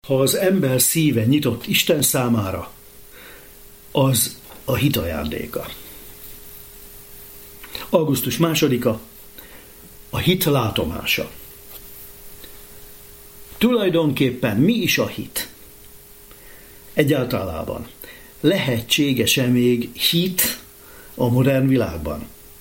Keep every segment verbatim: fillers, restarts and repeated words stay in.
Ha az ember szíve nyitott Isten számára, az a hit ajándéka. augusztus másodika, a hit látomása. Tulajdonképpen mi is a hit? Egyáltalában lehetséges-e még hit a modern világban?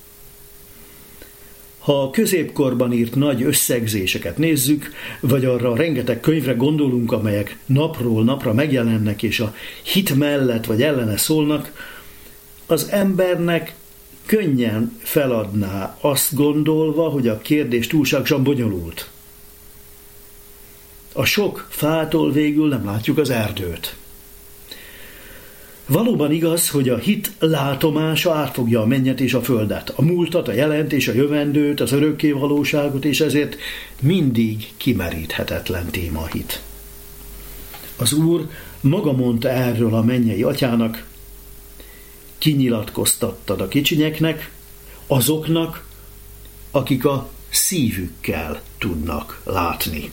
Ha a középkorban írt nagy összegzéseket nézzük, vagy arra a rengeteg könyvre gondolunk, amelyek napról napra megjelennek, és a hit mellett vagy ellene szólnak, az embernek könnyen feladná azt gondolva, hogy a kérdés túlságosan bonyolult. A sok fától végül nem látjuk az erdőt. Valóban igaz, hogy a hit látomása átfogja a mennyet és a földet, a múltat, a jelent és a jövendőt, az örökké valóságot, és ezért mindig kimeríthetetlen téma a hit. Az Úr maga mondta erről a mennyei atyának: kinyilatkoztattad a kicsinyeknek, azoknak, akik a szívükkel tudnak látni.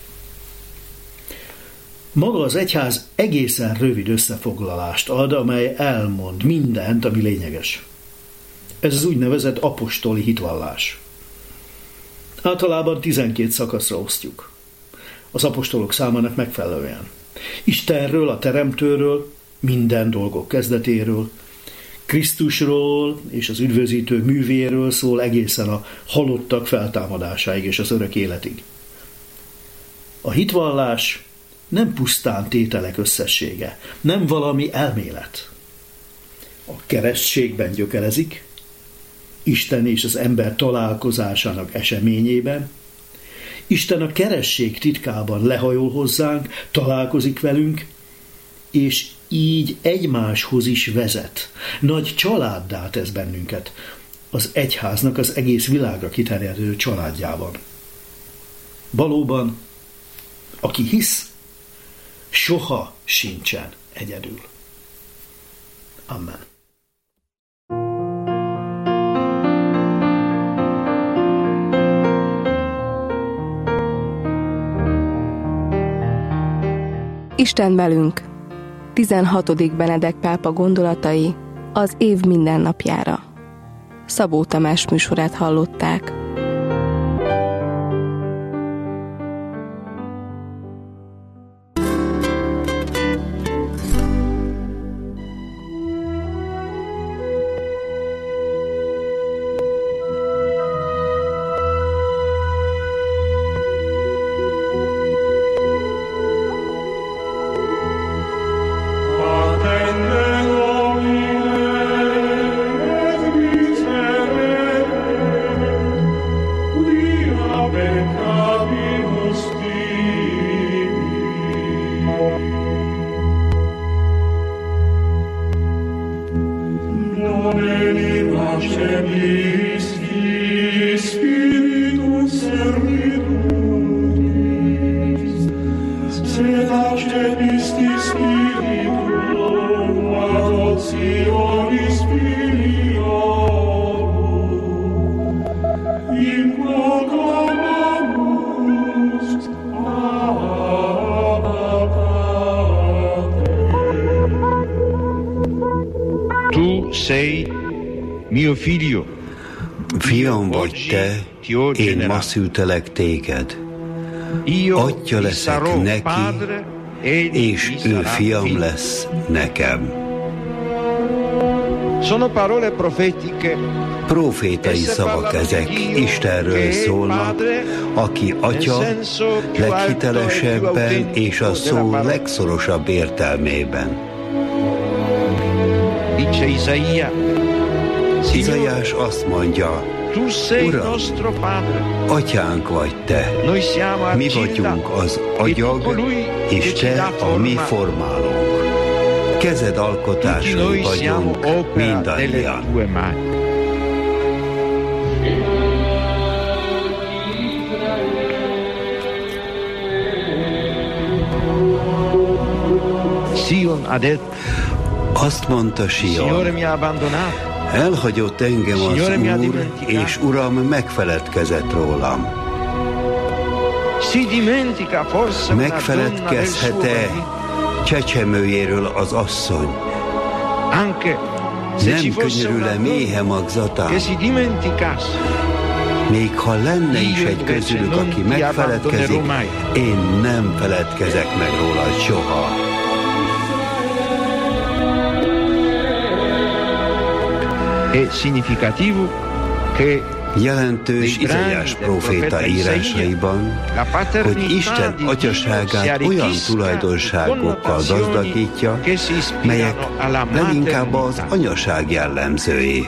Maga az egyház egészen rövid összefoglalást ad, amely elmond mindent, ami lényeges. Ez az úgynevezett apostoli hitvallás. Általában tizenkét szakaszra osztjuk. Az apostolok számának megfelelően. Istenről, a Teremtőről, minden dolgok kezdetéről, Krisztusról és az üdvözítő művéről szól egészen a halottak feltámadásáig és az örök életig. A hitvallás nem pusztán tételek összessége, nem valami elmélet. A keresztségben gyökerezik, Isten és az ember találkozásának eseményében. Isten a keresztség titkában lehajol hozzánk, találkozik velünk, és így egymáshoz is vezet. Nagy családdá tesz bennünket, az egyháznak az egész világra kiterjedő családjában. Valóban, aki hisz, soha sincsen egyedül. Amen. Isten velünk. tizenhatodik Benedek pápa gondolatai az év mindennapjára. Szabó Tamás műsorát hallották. Fiam vagy te, én ma szültelek téged. Atya leszek neki, és ő fiam lesz nekem. Profétai szavak ezek, Istenről szólnak, aki atya leghitelesebben és a szó legszorosabb értelmében. Izaiás azt mondja: Uram, atyánk vagy te, mi vagyunk az agyag, és te a mi formálónk. Kezed alkotásai vagyunk mindannyian. Azt mondta Sion: elhagyott engem az Úr, és Uram megfeledkezett rólam. Megfeledkezhet-e csecsemőjéről az asszony? Nem könyörül-e méhe magzatán? Még ha lenne is egy közülük, aki megfeledkezik, én nem feledkezek meg róla soha. Jelentős Izaiás próféta írásaiban, hogy Isten atyaságát olyan tulajdonságokkal gazdagítja, melyek leginkább az anyaság jellemzői.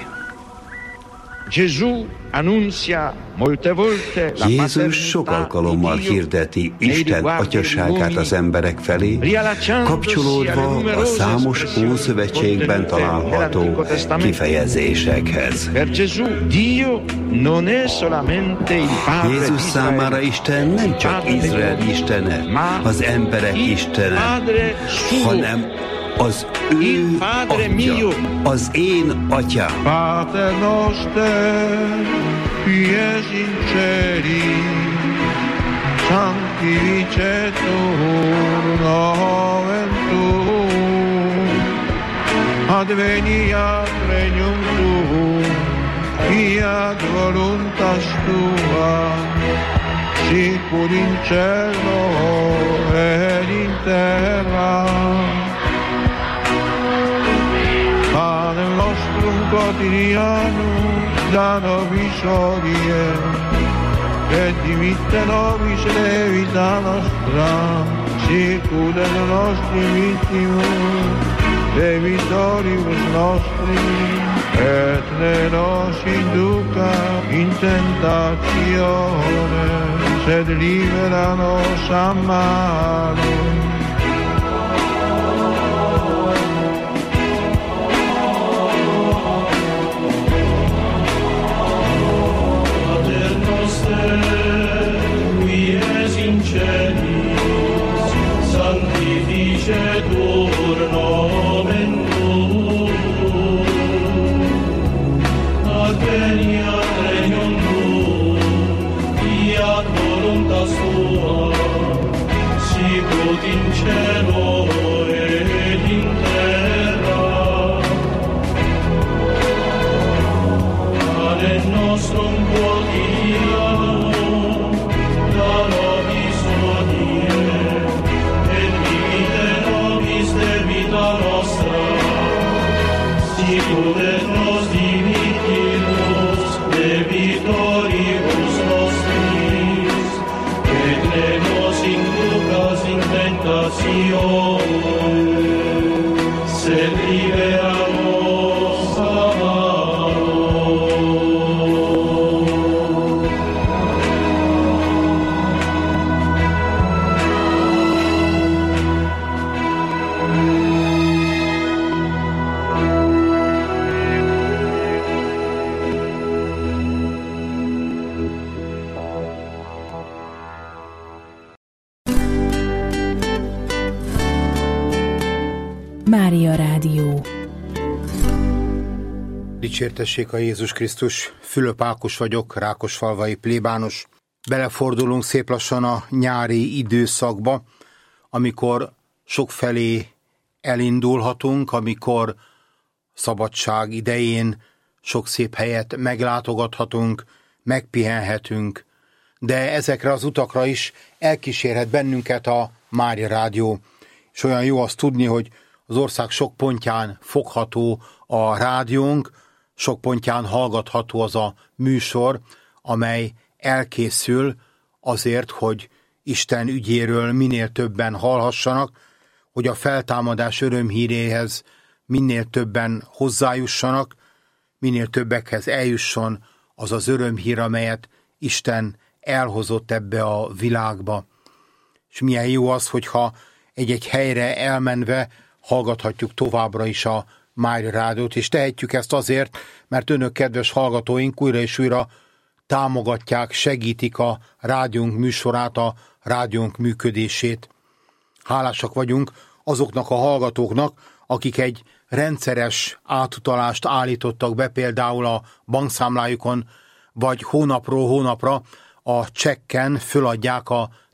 Jézus sok alkalommal hirdeti Isten atyaságát az emberek felé, kapcsolódva a számos Ószövetségben található kifejezésekhez. Jézus számára Isten nem csak Izrael istene, az emberek istene, hanem az ő atya, az én atyám. Pater noster, qui es in celis, sanctificetur nomen tuum, adveniat regnum tuum, fiat voluntas tua, sicur in cielo et in terra. Panem nostrum quotidianum da nobis hodie, et dimitte nobis levita nostra, sicut et nostri vittimus, debitoribus nostri, et ne nos induca in tentatione, sed libera nos a malo. Sanctificetur nomen tuum, adveniat regnum tuum, fiat voluntas tua, sicut in cielo et in terra. Panem nostrum quotidianum da nobis hodie, debita nostra, sicut et nos dimittimus debitoribus nostris, et ne nos inducas in tentatione, sed libera nos a malo. Mária Rádió. Dicsértessék a Jézus Krisztus, Fülöp Ákos vagyok, rákosfalvai plébános. Belefordulunk szép lassan a nyári időszakba, amikor sokfelé elindulhatunk, amikor szabadság idején sok szép helyet meglátogathatunk, megpihenhetünk, de ezekre az utakra is elkísérhet bennünket a Mária Rádió. És olyan jó azt tudni, hogy az ország sok pontján fogható a rádiónk, sok pontján hallgatható az a műsor, amely elkészül azért, hogy Isten ügyéről minél többen hallhassanak, hogy a feltámadás örömhíréhez minél többen hozzájussanak, minél többekhez eljusson az az örömhír, amelyet Isten elhozott ebbe a világba. És milyen jó az, hogyha egy-egy helyre elmenve hallgathatjuk továbbra is a Mária Rádiót, és tehetjük ezt azért, mert önök, kedves hallgatóink, újra és újra támogatják, segítik a rádiónk műsorát, a rádiónk működését. Hálásak vagyunk azoknak a hallgatóknak, akik egy rendszeres átutalást állítottak be például a bankszámlájukon, vagy hónapról hónapra a csekken föladják a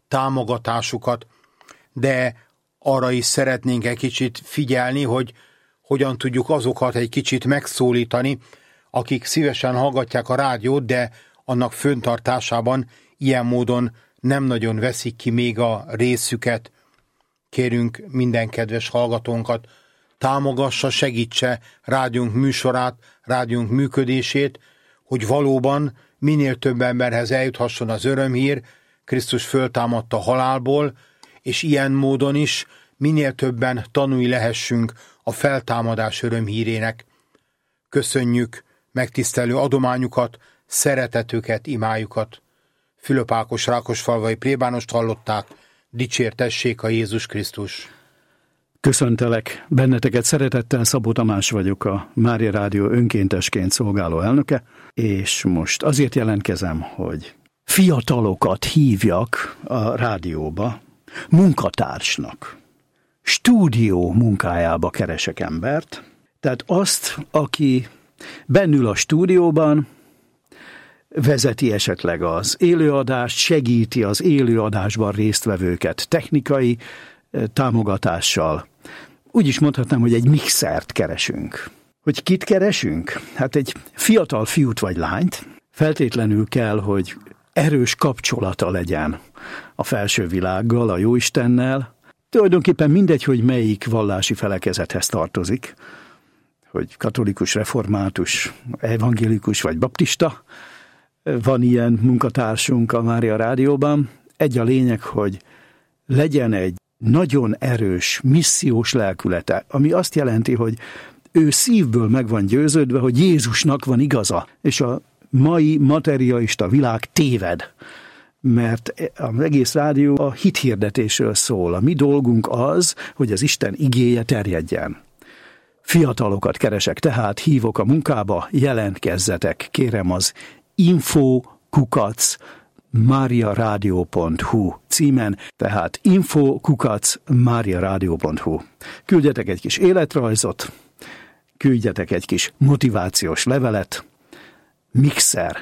támogatásukat, de arra is szeretnénk egy kicsit figyelni, hogy hogyan tudjuk azokat egy kicsit megszólítani, akik szívesen hallgatják a rádiót, de annak föntartásában ilyen módon nem nagyon veszik ki még a részüket. Kérünk minden kedves hallgatónkat, támogassa, segítse rádiónk műsorát, rádiónk működését, hogy valóban minél több emberhez eljuthasson az örömhír, Krisztus föltámadt a halálból, és ilyen módon is minél többen tanulni lehessünk a feltámadás örömhírének. Köszönjük megtisztelő adományukat, szeretetüket, imájukat. Fülöp Ákos rákosfalvai plébánost hallották, dicsértessék a Jézus Krisztus. Köszöntelek benneteket szeretettel, Szabó Tamás vagyok, a Mária Rádió önkéntesként szolgáló elnöke, és most azért jelentkezem, hogy fiatalokat hívjak a rádióba, munkatársnak. Stúdió munkájába keresek embert, tehát azt, aki bennül a stúdióban, vezeti esetleg az élőadást, segíti az élőadásban résztvevőket technikai támogatással. Úgy is mondhatnám, hogy egy mixert keresünk. Hogy kit keresünk? Hát egy fiatal fiút vagy lányt. Feltétlenül kell, hogy erős kapcsolata legyen a felső világgal, a Jóistennel. Tulajdonképpen mindegy, hogy melyik vallási felekezethez tartozik, hogy katolikus, református, evangélikus vagy baptista. Van ilyen munkatársunk a Mária Rádióban. Egy a lényeg, hogy legyen egy nagyon erős, missziós lelkülete, ami azt jelenti, hogy ő szívből meg van győződve, hogy Jézusnak van igaza, és a mai materialista világ téved, mert az egész rádió a hithirdetésről szól. A mi dolgunk az, hogy az Isten igéje terjedjen. Fiatalokat keresek, tehát hívok a munkába, jelentkezzetek, kérem az info kukac mariaradio pont hu címen, tehát info kukac mariaradio pont hu. Küldjetek egy kis életrajzot, küldjetek egy kis motivációs levelet, mixer,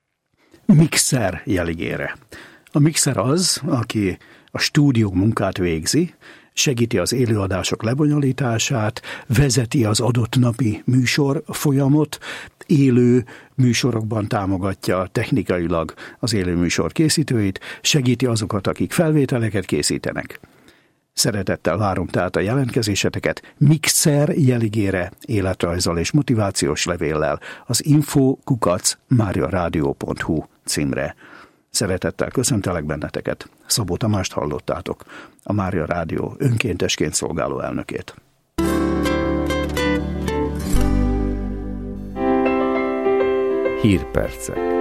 mixer jeligére. A mixer az, aki a stúdió munkát végzi, segíti az élőadások lebonyolítását, vezeti az adott napi műsor folyamot, élő műsorokban támogatja technikailag az élő műsor készítőit, segíti azokat, akik felvételeket készítenek. Szeretettel várom tehát a jelentkezéseteket mixer jeligére életrajzzal és motivációs levéllel az info kukac mariaradio pont hu címre. Szeretettel köszöntelek benneteket. Szabó Tamást hallottátok, a Mária Rádió önkéntesként szolgáló elnökét. Hírpercek.